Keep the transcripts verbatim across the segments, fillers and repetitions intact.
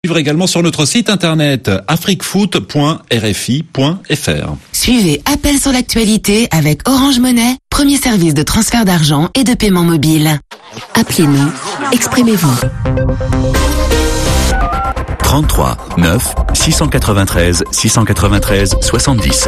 Suivre également sur notre site internet afriquefoot point r f i point f r. Suivez Appel sur l'actualité avec Orange Monnaie, premier service de transfert d'argent et de paiement mobile. Appelez-nous, exprimez-vous. trente-trois neuf six cent quatre-vingt-treize six cent quatre-vingt-treize soixante-dix.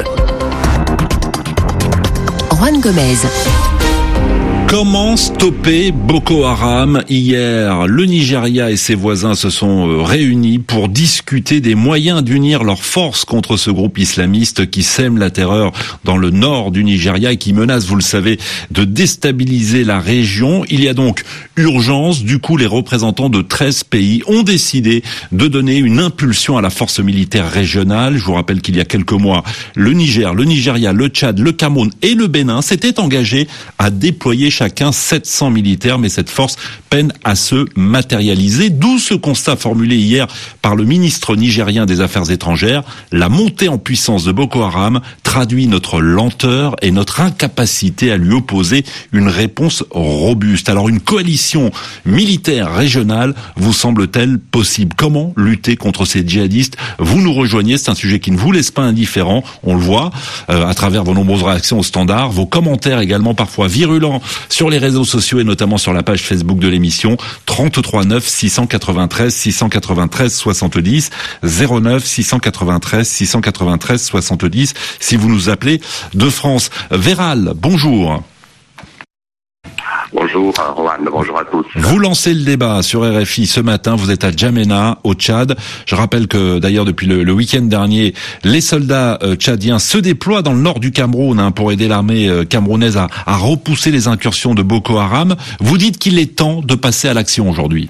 Juan Gomez. Comment stopper Boko Haram? Hier, le Nigeria et ses voisins se sont réunis pour discuter des moyens d'unir leurs forces contre ce groupe islamiste qui sème la terreur dans le nord du Nigeria et qui menace, vous le savez, de déstabiliser la région. Il y a donc urgence. Du coup, les représentants de treize pays ont décidé de donner une impulsion à la force militaire régionale. Je vous rappelle qu'il y a quelques mois, le Niger, le Nigeria, le Tchad, le Cameroun et le Bénin s'étaient engagés à déployer chacun sept cents militaires, mais cette force peine à se matérialiser. D'où ce constat formulé hier par le ministre nigérien des Affaires étrangères. La montée en puissance de Boko Haram traduit notre lenteur et notre incapacité à lui opposer une réponse robuste. Alors une coalition militaire régionale vous semble-t-elle possible? Comment lutter contre ces djihadistes? Vous nous rejoignez, c'est un sujet qui ne vous laisse pas indifférent, on le voit euh, à travers vos nombreuses réactions au standard, vos commentaires également parfois virulents sur les réseaux sociaux et notamment sur la page Facebook de l'émission. Trente-trois neuf six cent quatre-vingt-treize six cent quatre-vingt-treize soixante-dix, zéro neuf six cent quatre-vingt-treize six cent quatre-vingt-treize soixante-dix si vous nous appelez de France. Véral, bonjour. Bonjour Rohan, bonjour à tous. Vous lancez le débat sur R F I ce matin, vous êtes à N'Djamena, au Tchad. Je rappelle que d'ailleurs depuis le, le week-end dernier, les soldats euh, tchadiens se déploient dans le nord du Cameroun hein, pour aider l'armée euh, camerounaise à, à repousser les incursions de Boko Haram. Vous dites qu'il est temps de passer à l'action aujourd'hui.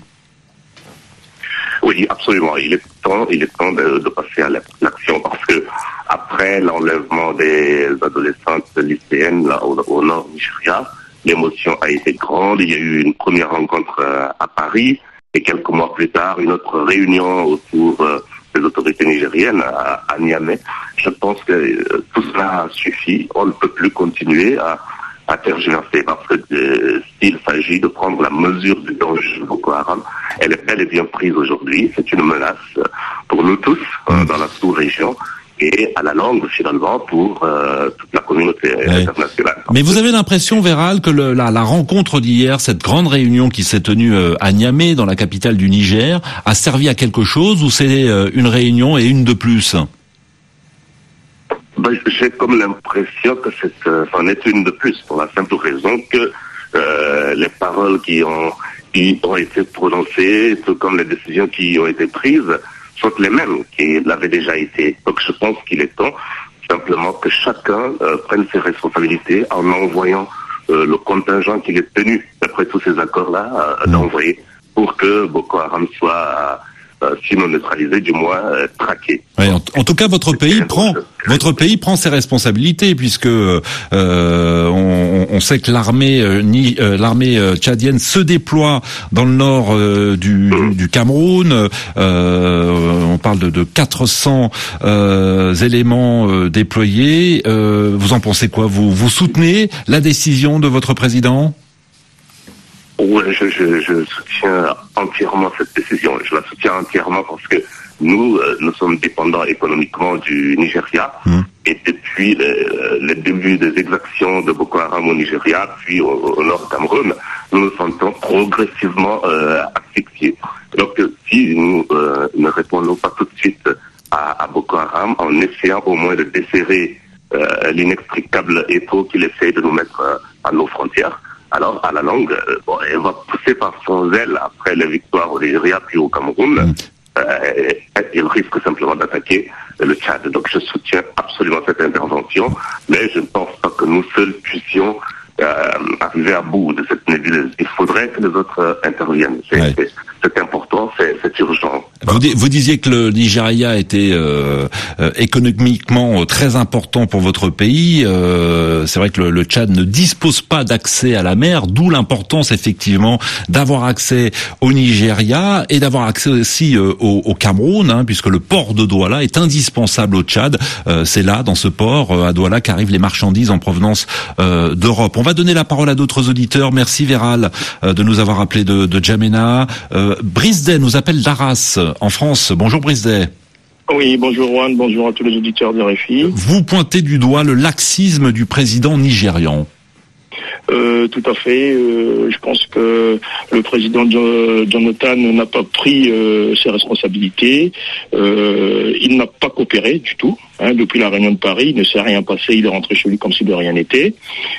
Oui, absolument. Il est temps, il est temps de, de passer à l'action parce que après l'enlèvement des adolescentes lycéennes là, au, au nord du Nigeria, l'émotion a été grande. Il y a eu une première rencontre euh, à Paris et quelques mois plus tard, une autre réunion autour euh, des autorités nigériennes à, à Niamey. Je pense que euh, tout cela suffit. On ne peut plus continuer à, à tergiverser parce que euh, s'il s'agit de prendre la mesure du danger de Boko Haram, elle est bel et bien prise aujourd'hui. C'est une menace pour nous tous euh, dans la sous-région. Et à la longue, finalement, pour euh, toute la communauté ouais. internationale. Mais vous avez l'impression, Véral, que le, la, la rencontre d'hier, cette grande réunion qui s'est tenue euh, à Niamey, dans la capitale du Niger, a servi à quelque chose ou c'est euh, une réunion et une de plus? Ben, j'ai comme l'impression que c'est, euh, c'en est une de plus, pour la simple raison que euh, les paroles qui ont, qui ont été prononcées, tout comme les décisions qui ont été prises, sont les mêmes qui l'avaient déjà été. Donc je pense qu'il est temps simplement que chacun euh, prenne ses responsabilités en envoyant euh, le contingent qu'il est tenu, d'après tous ces accords-là, euh, mmh. d'envoyer pour que Boko Haram soit euh, sinon neutralisé, du moins euh, traqué. Oui, en, en tout cas, votre pays prend votre pays prend ses responsabilités puisque euh, on, on sait que l'armée euh, ni euh, l'armée euh, tchadienne se déploie dans le nord euh, du, mmh. du, du Cameroun. Euh, on parle de, de quatre cents euh, éléments euh, déployés. Euh, vous en pensez quoi? Vous vous soutenez la décision de votre président? Oui, je, je, je soutiens entièrement cette décision. Je la soutiens entièrement parce que nous, euh, nous sommes dépendants économiquement du Nigeria. Mmh. Et depuis le, le début des exactions de Boko Haram au Nigeria, puis au, au nord Cameroun, nous nous sentons progressivement euh, asphyxiés. Donc, si nous euh, ne répondons pas tout de suite à, à Boko Haram, en essayant au moins de desserrer euh, l'inextricable étau qu'il essaie de nous mettre euh, à nos frontières, alors, à la longue, euh, bon, elle va pousser par son zèle après les victoires au Nigeria puis au Cameroun. Mmh. Euh, il risque simplement d'attaquer le Tchad. Donc, je soutiens absolument cette intervention, mais je ne pense pas que nous seuls puissions euh, arriver à bout de cette nébuleuse. Il faudrait que les autres euh, interviennent. C'est, ouais. c'est, c'est important, c'est, c'est urgent. Vous, vous disiez que le Nigeria était euh, euh, économiquement très important pour votre pays. Euh, c'est vrai que le, le Tchad ne dispose pas d'accès à la mer, d'où l'importance effectivement d'avoir accès au Nigeria et d'avoir accès aussi euh, au, au Cameroun, hein, puisque le port de Douala est indispensable au Tchad. Euh, c'est là, dans ce port, euh, à Douala, qu'arrivent les marchandises en provenance euh, d'Europe. On va donner la parole à d'autres auditeurs. Merci Véral euh, de nous avoir appelé de, de N'Djamena. Euh, Brisden nous appelle d'Arras. euh, en France. Bonjour Brice Day. Oui, bonjour Juan, bonjour à tous les auditeurs de R F I. Vous pointez du doigt le laxisme du président nigérian. Euh, tout à fait. Euh, je pense que le président Jonathan n'a pas pris euh, ses responsabilités. Euh, il n'a pas coopéré du tout. Hein, depuis la réunion de Paris, il ne s'est rien passé. Il est rentré chez lui comme si de rien n'était.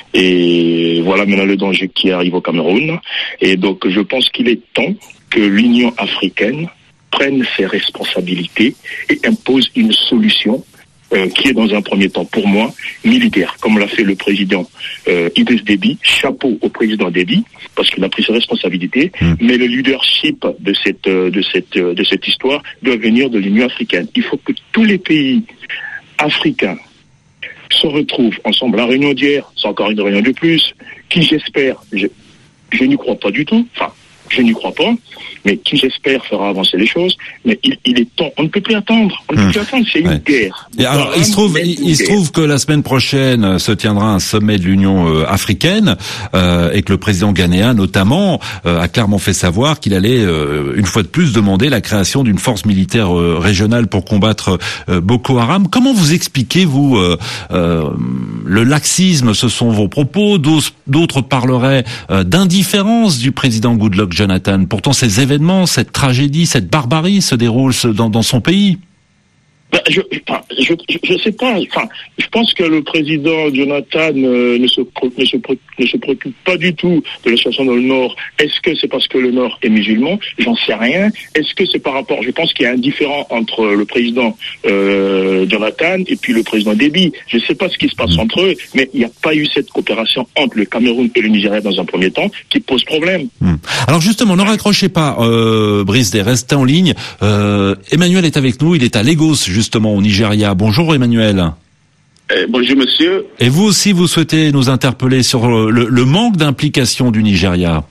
Et voilà maintenant le danger qui arrive au Cameroun. Et donc, je pense qu'il est temps que l'Union africaine prenne ses responsabilités et impose une solution Euh, qui est dans un premier temps, pour moi, militaire, comme l'a fait le président euh, Idriss Déby. Chapeau au président Déby, parce qu'il a pris ses responsabilités, mmh. mais le leadership de cette, euh, de, cette, euh, de cette histoire doit venir de l'Union africaine. Il faut que tous les pays africains se retrouvent ensemble. La réunion d'hier, c'est encore une réunion de plus, qui j'espère, je, je n'y crois pas du tout, enfin, je n'y crois pas, mais qui j'espère fera avancer les choses. Mais il, il est temps, on ne peut plus attendre, on ne peut mmh. plus attendre, c'est une ouais. guerre. Et alors, il se trouve, il, il se trouve que la semaine prochaine se tiendra un sommet de l'Union euh, africaine euh, et que le président ghanéen, notamment, euh, a clairement fait savoir qu'il allait euh, une fois de plus demander la création d'une force militaire euh, régionale pour combattre euh, Boko Haram. Comment vous expliquez vous euh, euh, le laxisme? Ce sont vos propos. D'autres parleraient euh, d'indifférence du président Goodluck Jonathan. Pourtant, ces événements, cette tragédie, cette barbarie se déroulent dans, dans son pays. Ben, je, enfin, je, je, je sais pas. Enfin, je pense que le président Jonathan euh, ne, se, ne, se, ne se préoccupe pas du tout de la situation dans le Nord. Est-ce que c'est parce que le Nord est musulman? J'en sais rien. Est-ce que c'est par rapport... Je pense qu'il y a un différend entre le président euh, Jonathan et puis le président Déby. Je ne sais pas ce qui se passe entre eux, mais il n'y a pas eu cette coopération entre le Cameroun et le Nigeria dans un premier temps qui pose problème. Hum. Alors justement, ne raccrochez pas, euh, Brice Day, restez en ligne. Euh, Emmanuel est avec nous, il est à Lagos, justement au Nigeria. Bonjour Emmanuel. Euh, bonjour monsieur. Et vous aussi, vous souhaitez nous interpeller sur le, le manque d'implication du Nigeria?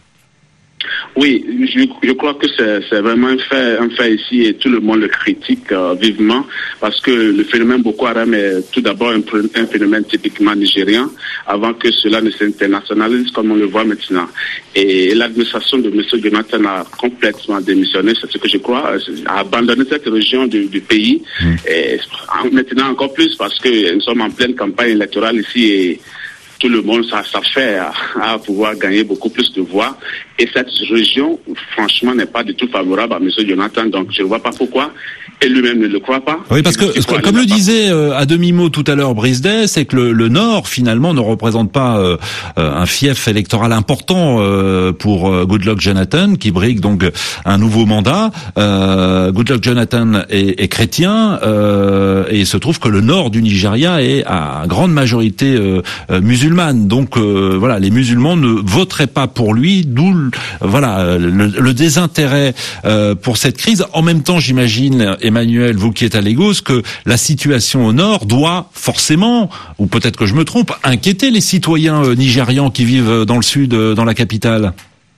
Oui, je, je crois que c'est, c'est vraiment un fait, un fait ici et tout le monde le critique euh, vivement parce que le phénomène Boko Haram est tout d'abord un, un phénomène typiquement nigérien avant que cela ne s'internationalise comme on le voit maintenant. Et l'administration de M. Jonathan a complètement démissionné, c'est ce que je crois, a abandonné cette région du, du pays. Mmh. Et maintenant encore plus parce que nous sommes en pleine campagne électorale ici et tout le monde s'affaire à, à pouvoir gagner beaucoup plus de voix. Et cette région, franchement, n'est pas du tout favorable à M. Jonathan. Donc, je ne vois pas pourquoi. Et lui-même ne le croit pas. Oui, parce que, que comme le disait euh, à demi-mot tout à l'heure Brice Day, c'est que le, le Nord, finalement, ne représente pas euh, un fief électoral important euh, pour euh, Goodluck Jonathan, qui brigue donc un nouveau mandat. Euh, Goodluck Jonathan est, est chrétien, euh, et il se trouve que le Nord du Nigeria est à grande majorité euh, euh, musulmane. Donc, euh, voilà, les musulmans ne voteraient pas pour lui, d'où le, voilà, le, le désintérêt euh, pour cette crise. En même temps, j'imagine, Emmanuel, vous qui êtes à Lagos, que la situation au nord doit forcément, ou peut-être que je me trompe, inquiéter les citoyens euh, nigérians qui vivent dans le sud, euh, dans la capitale.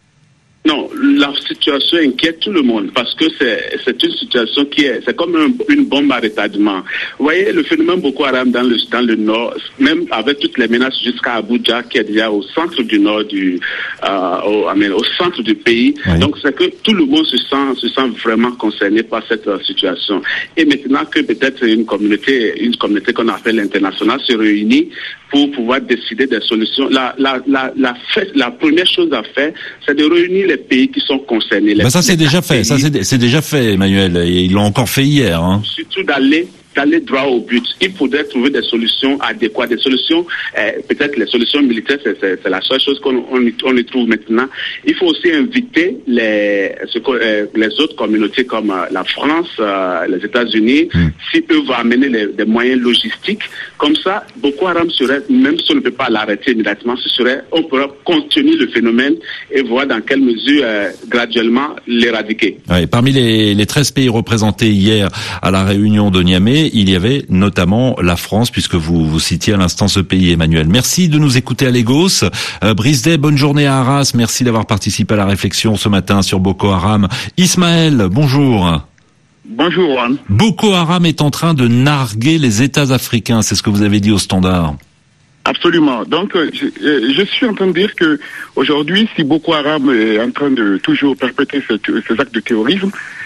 Non, la situation inquiète tout le monde parce que c'est, c'est une situation qui est, c'est comme un, une bombe à retardement. Vous voyez, le phénomène Boko Haram dans le, dans le nord, même avec toutes les menaces jusqu'à Abuja, qui est déjà au centre du nord du, euh, au, I mean, au centre du pays. Oui. Donc, c'est que tout le monde se sent, se sent vraiment concerné par cette uh, situation. Et maintenant que peut-être une communauté, une communauté qu'on appelle internationale se réunit pour pouvoir décider des solutions, la, la, la, la, fait, la première chose à faire, c'est de réunir les pays qui sont concernés. Ben ça c'est déjà fait, ça c'est, c'est déjà fait, Emmanuel. Et ils l'ont encore fait hier. Hein. Surtout d'aller d'aller droit au but. Il faudrait trouver des solutions adéquates, des solutions, euh, peut-être les solutions militaires, c'est, c'est, c'est la seule chose qu'on on, on y trouve maintenant. Il faut aussi inviter les, ce, euh, les autres communautés comme euh, la France, euh, les États-Unis, mmh. si eux vont amener les, des moyens logistiques. Comme ça, Boko Haram serait, même si on ne peut pas l'arrêter immédiatement, ce serait, on pourra contenir le phénomène et voir dans quelle mesure euh, graduellement l'éradiquer. Ouais, parmi les, les treize pays représentés hier à la réunion de Niamey, il y avait notamment la France, puisque vous, vous citiez à l'instant ce pays, Emmanuel. Merci de nous écouter à Lagos. Euh, Brice Day, bonne journée à Arras. Merci d'avoir participé à la réflexion ce matin sur Boko Haram. Ismaël, bonjour. Bonjour, Juan. Boko Haram est en train de narguer les États africains, c'est ce que vous avez dit au Standard. Absolument. Donc, je, je suis en train de dire que aujourd'hui, si Boko Haram est en train de toujours perpétrer ces, ces actes de terrorisme,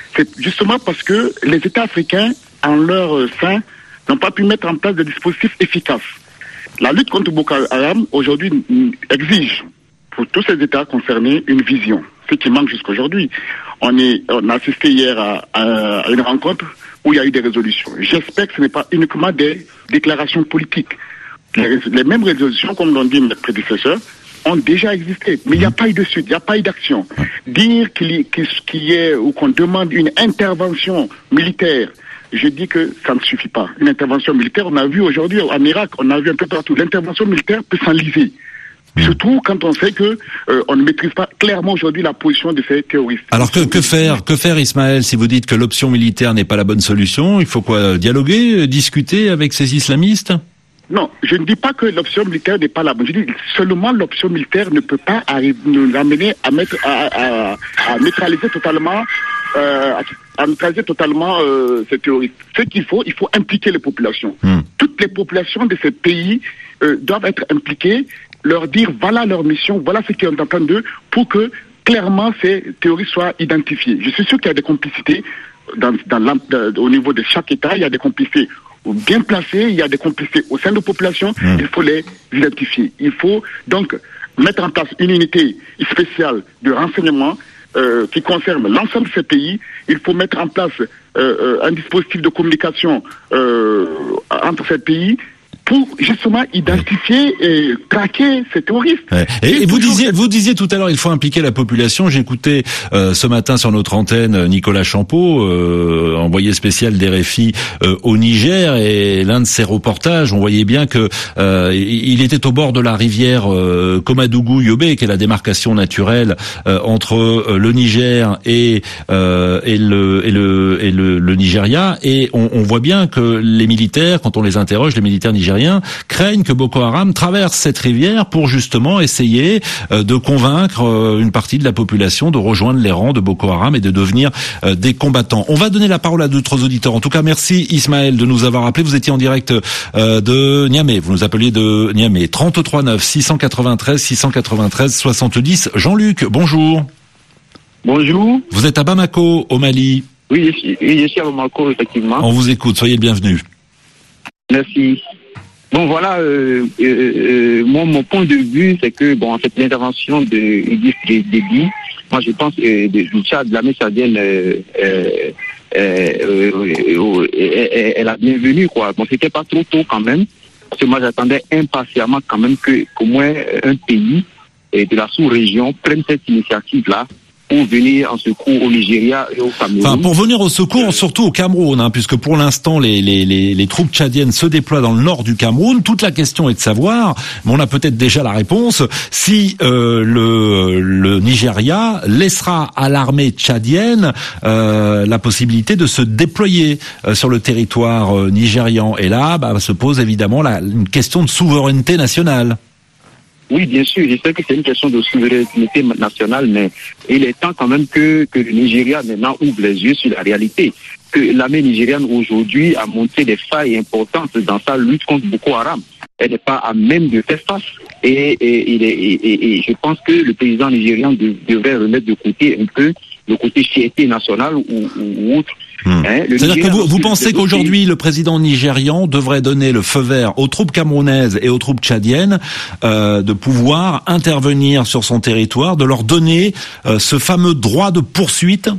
c'est justement parce que les États africains, en leur sein, n'ont pas pu mettre en place des dispositifs efficaces. La lutte contre Boko Haram, aujourd'hui, exige pour tous ces États concernés une vision, ce qui manque jusqu'aujourd'hui. On, est, on a assisté hier à, à, à une rencontre où il y a eu des résolutions. J'espère que ce n'est pas uniquement des déclarations politiques. Les, les mêmes résolutions, comme l'ont dit mes prédécesseurs, ont déjà existé, mais il n'y a pas eu de suite, il n'y a pas eu d'action. Dire qu'il y, qu'il y ait ou qu'on demande une intervention militaire, je dis que ça ne suffit pas. Une intervention militaire, on a vu aujourd'hui en Irak, on a vu un peu partout, l'intervention militaire peut s'enliser. Surtout quand on sait que euh, on ne maîtrise pas clairement aujourd'hui la position de ces terroristes. Alors que, que faire, que faire, Ismaël, si vous dites que l'option militaire n'est pas la bonne solution? Il faut quoi? Dialoguer, discuter avec ces islamistes? Non, je ne dis pas que l'option militaire n'est pas la bonne. Je dis seulement l'option militaire ne peut pas arriver, nous amener à mettre, à, à, à neutraliser totalement, euh, à neutraliser totalement euh, ces terroristes. Ce qu'il faut, il faut impliquer les populations. Mmh. Toutes les populations de ces pays euh, doivent être impliquées, leur dire voilà leur mission, voilà ce qu'ils attendent d'eux, pour que clairement ces terroristes soient identifiés. Je suis sûr qu'il y a des complicités dans, dans dans, au niveau de chaque État, il y a des complicités bien placés, il y a des complicités au sein de la population, mmh. il faut les identifier. Il faut donc mettre en place une unité spéciale de renseignement euh, qui concerne l'ensemble de ces pays. Il faut mettre en place euh, euh, un dispositif de communication euh, entre ces pays pour justement identifier et traquer ces terroristes. Ouais. Et, et vous disiez, vous disiez tout à l'heure, il faut impliquer la population. J'écoutais euh, ce matin sur notre antenne Nicolas Champeau, euh, envoyé spécial d'R F I euh, au Niger, et l'un de ses reportages, on voyait bien que euh, il était au bord de la rivière euh, Komadougou-Yobe, qui est la démarcation naturelle euh, entre euh, le Niger et euh, et le et le et le, le Nigeria, et on, on voit bien que les militaires, quand on les interroge, les militaires nigériens craignent que Boko Haram traverse cette rivière pour justement essayer euh, de convaincre euh, une partie de la population de rejoindre les rangs de Boko Haram et de devenir euh, des combattants. On va donner la parole à d'autres auditeurs. En tout cas, merci Ismaël de nous avoir appelé. Vous étiez en direct euh, de Niamey. Vous nous appeliez de Niamey. trente-trois neuf six cent quatre-vingt-treize six cent quatre-vingt-treize soixante-dix. Jean-Luc, bonjour. Bonjour. Vous êtes à Bamako, au Mali. Oui, je suis, oui, je suis à Bamako, effectivement. On vous écoute. Soyez le bienvenu. Merci. Bon, voilà, euh, euh, euh, mon, mon point de vue, c'est que, bon, en fait, l'intervention de Idriss Déby, moi, je pense que du Tchad, de l'armée tchadienne, euh, euh, euh, euh, est la bienvenue, quoi. Bon, c'était pas trop tôt, quand même, parce que moi, j'attendais impatiemment, quand même, que, qu'au moins un pays de la sous-région prenne cette initiative-là pour venir en secours au Nigeria et au Cameroun. Enfin, pour venir au secours, surtout au Cameroun, hein, puisque pour l'instant, les, les, les, les troupes tchadiennes se déploient dans le nord du Cameroun. Toute la question est de savoir, mais on a peut-être déjà la réponse, si euh, le, le Nigeria laissera à l'armée tchadienne euh, la possibilité de se déployer euh, sur le territoire euh, nigérian. Et là, bah, se pose évidemment la, une question de souveraineté nationale. Oui, bien sûr, je sais que c'est une question de souveraineté nationale, mais il est temps quand même que, que le Nigeria maintenant ouvre les yeux sur la réalité. Que l'armée nigériane aujourd'hui a montré des failles importantes dans sa lutte contre Boko Haram. Elle n'est pas à même de faire face. Et, et, et, et, et je pense que le président nigérian de, devrait remettre de côté un peu le côté fierté nationale ou, ou autre. Mmh. Hein, C'est-à-dire que vous, vous pensez qu'aujourd'hui, le président nigérian devrait donner le feu vert aux troupes camerounaises et aux troupes tchadiennes euh, de pouvoir intervenir sur son territoire, de leur donner euh, ce fameux droit de poursuite?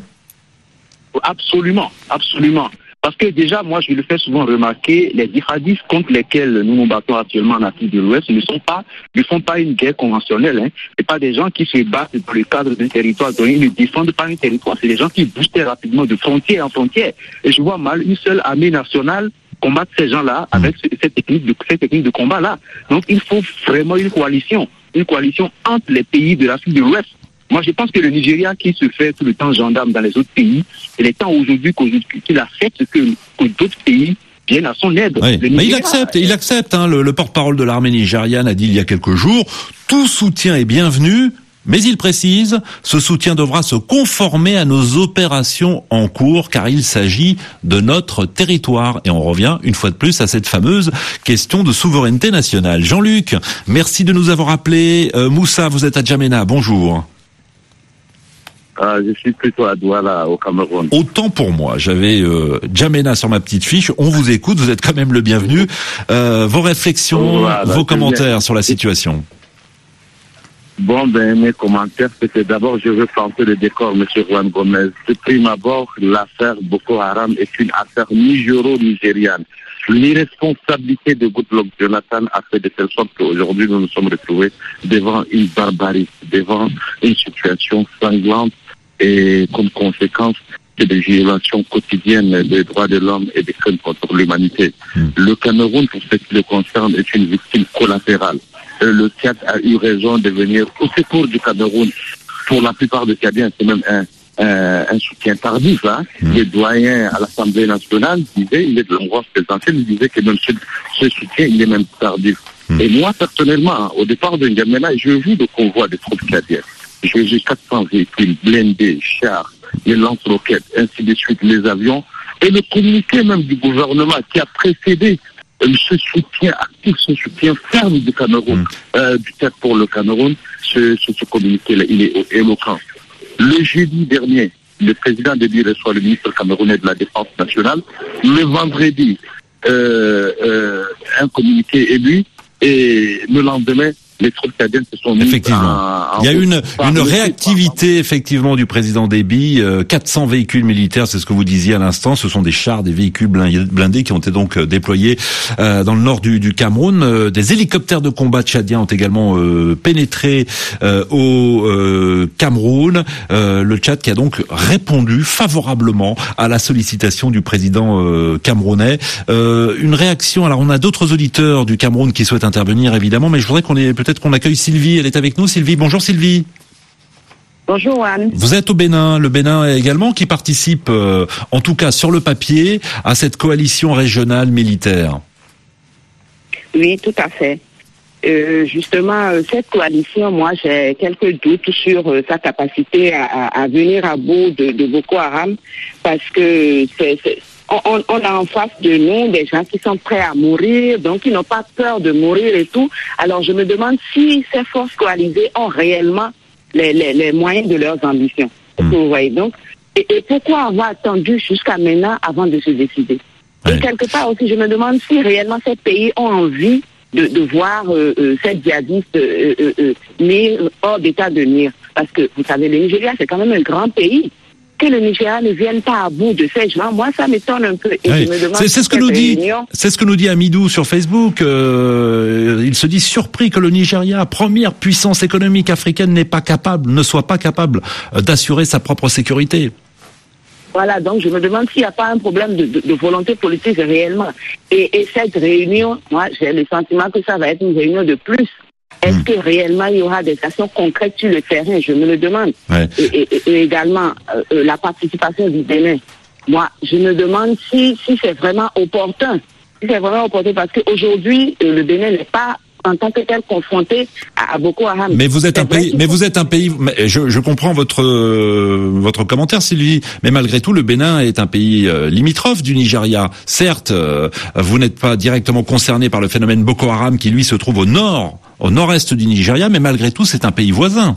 Absolument, absolument. Parce que déjà, moi, je le fais souvent remarquer, les djihadistes contre lesquels nous nous battons actuellement en Afrique de l'Ouest ne sont pas, ne font pas une guerre conventionnelle. Hein. C'est pas des gens qui se battent dans le cadre d'un territoire, donc ils ne défendent pas un territoire. C'est des gens qui bougent très rapidement de frontière en frontière. Et je vois mal une seule armée nationale combattre ces gens-là avec cette technique de, cette technique de combat-là. Donc, il faut vraiment une coalition, une coalition entre les pays de l'Afrique de l'Ouest. Moi, je pense que le Nigeria, qui se fait tout le temps gendarme dans les autres pays, il est temps aujourd'hui qu'il accepte que, que d'autres pays viennent à son aide. Oui, mais il accepte, il accepte. Hein, le, le porte-parole de l'armée nigériane a dit il y a quelques jours, tout soutien est bienvenu, mais il précise, ce soutien devra se conformer à nos opérations en cours, car il s'agit de notre territoire. Et on revient une fois de plus à cette fameuse question de souveraineté nationale. Jean-Luc, merci de nous avoir appelés. Euh, Moussa, vous êtes à Djamena, bonjour. Euh, je suis plutôt à Douala, au Cameroun. Autant pour moi. J'avais euh, Djamena sur ma petite fiche. On vous écoute, vous êtes quand même le bienvenu. Euh, vos réflexions, voilà, vos commentaires bien sur la situation. Bon, ben, mes commentaires, c'était d'abord, je veux planter le décor, monsieur Juan Gomez. De prime abord, l'affaire Boko Haram est une affaire nigéro-nigériane. L'irresponsabilité de Goodluck Jonathan a fait de telle sorte qu'aujourd'hui, nous nous sommes retrouvés devant une barbarie, devant une situation sanglante et comme conséquence des violations quotidiennes des droits de l'homme et des crimes contre l'humanité. Mmh. Le Cameroun, pour ce qui le concerne, est une victime collatérale. Le Tchad a eu raison de venir au secours du Cameroun. Pour la plupart des Tchadiens, c'est même un, un, un soutien tardif. Hein. Mmh. Les doyens à l'Assemblée nationale disaient, il est de l'angoisse présidentielle, il disait que même ce, ce soutien, il est même tardif. Mmh. Et moi, personnellement, au départ de N'Djamena, je vis le convoi des troupes tchadiennes. J'ai vu quatre cents véhicules blindés, chars, les lance-roquettes, ainsi de suite, les avions, et le communiqué même du gouvernement qui a précédé ce soutien actif, ce soutien ferme du Cameroun, mmh. euh, du Tchad pour le Cameroun, ce, ce, ce communiqué-là, il est éloquent. Le jeudi dernier, le président Déby reçoit le ministre camerounais de la Défense nationale. Le vendredi, euh, euh, un communiqué élu, et le lendemain, les troupes tchadiennes se sont mises effectivement. En, en Il y a une, une réactivité effectivement du président Déby. Euh, quatre cents véhicules militaires, c'est ce que vous disiez à l'instant. Ce sont des chars, des véhicules blindés qui ont été donc déployés euh, dans le nord du, du Cameroun. Euh, des hélicoptères de combat tchadiens ont également euh, pénétré euh, au euh, Cameroun. Euh, le Tchad qui a donc répondu favorablement à la sollicitation du président euh, camerounais. Euh, une réaction. Alors on a d'autres auditeurs du Cameroun qui souhaitent intervenir évidemment, mais je voudrais qu'on ait peut-être qu'on accueille Sylvie, elle est avec nous. Sylvie, bonjour Sylvie. Bonjour Anne. Vous êtes au Bénin, le Bénin également qui participe, euh, en tout cas sur le papier, à cette coalition régionale militaire. Oui, tout à fait. Euh, justement, cette coalition, moi j'ai quelques doutes sur euh, sa capacité à, à, à venir à bout de, de Boko Haram, parce que c'est... c'est On, on a en face de nous des gens qui sont prêts à mourir, donc qui n'ont pas peur de mourir et tout. Alors je me demande si ces forces coalisées ont réellement les, les, les moyens de leurs ambitions. Mmh. Vous voyez donc. Et, et pourquoi avoir attendu jusqu'à maintenant avant de se décider? Ouais. Et quelque part aussi, je me demande si réellement ces pays ont envie de, de voir euh, euh, ces djihadistes euh, euh, euh, mis hors d'état de nuire. Parce que vous savez, le Nigeria, c'est quand même un grand pays. Que le Nigeria ne vienne pas à bout de ces gens, moi ça m'étonne un peu. Et oui. je me demande c'est, c'est ce que nous dit, réunion... c'est ce que nous dit Amidou sur Facebook. Euh, il se dit surpris que le Nigeria, première puissance économique africaine, n'est pas capable, ne soit pas capable d'assurer sa propre sécurité. Voilà, donc je me demande s'il n'y a pas un problème de, de, de volonté politique réellement. Et, et cette réunion, moi j'ai le sentiment que ça va être une réunion de plus. Est-ce mmh. que réellement il y aura des actions concrètes sur le terrain? Je me le demande. Ouais. Et, et, et également euh, la participation du Bénin. Moi, je me demande si, si c'est vraiment opportun. Si c'est vraiment opportun parce qu'aujourd'hui, euh, le Bénin n'est pas en tant que tel confronté à, à Boko Haram. Mais vous êtes un pays, mais vous êtes un pays, je, je comprends votre euh, votre commentaire, Sylvie, mais malgré tout, le Bénin est un pays euh, limitrophe du Nigeria. Certes, euh, vous n'êtes pas directement concerné par le phénomène Boko Haram qui, lui, se trouve au nord, au nord-est du Nigeria, mais malgré tout, c'est un pays voisin.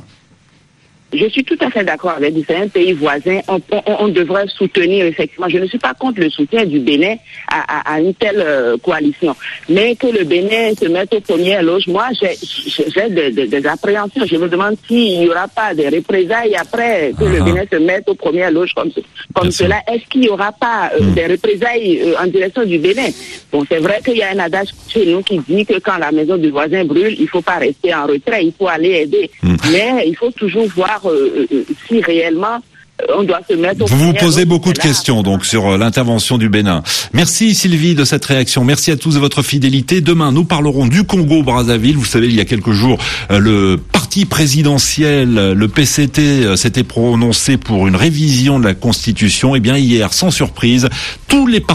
Je suis tout à fait d'accord avec vous. C'est un pays voisin. On, on, on devrait soutenir, effectivement. Je ne suis pas contre le soutien du Bénin à, à, à une telle euh, coalition. Mais que le Bénin se mette aux premières loges, moi, j'ai, j'ai des, des, des appréhensions. Je me demande s'il n'y aura pas des représailles après que ah. le Bénin se mette aux premières loges comme, comme cela. Est-ce qu'il n'y aura pas euh, mmh. des représailles euh, en direction du Bénin? Bon, c'est vrai qu'il y a un adage chez nous qui dit que quand la maison du voisin brûle, il ne faut pas rester en retrait, il faut aller aider. Mmh. Mais il faut toujours voir Euh, euh, si réellement euh, on doit se mettre au Vous vous posez beaucoup de questions donc sur euh, l'intervention du Bénin. Merci Sylvie de cette réaction. Merci à tous de votre fidélité. Demain, nous parlerons du Congo-Brazzaville. Vous savez, il y a quelques jours, euh, le parti présidentiel, le P C T, euh, s'était prononcé pour une révision de la Constitution. Eh bien, hier, sans surprise, tous les partis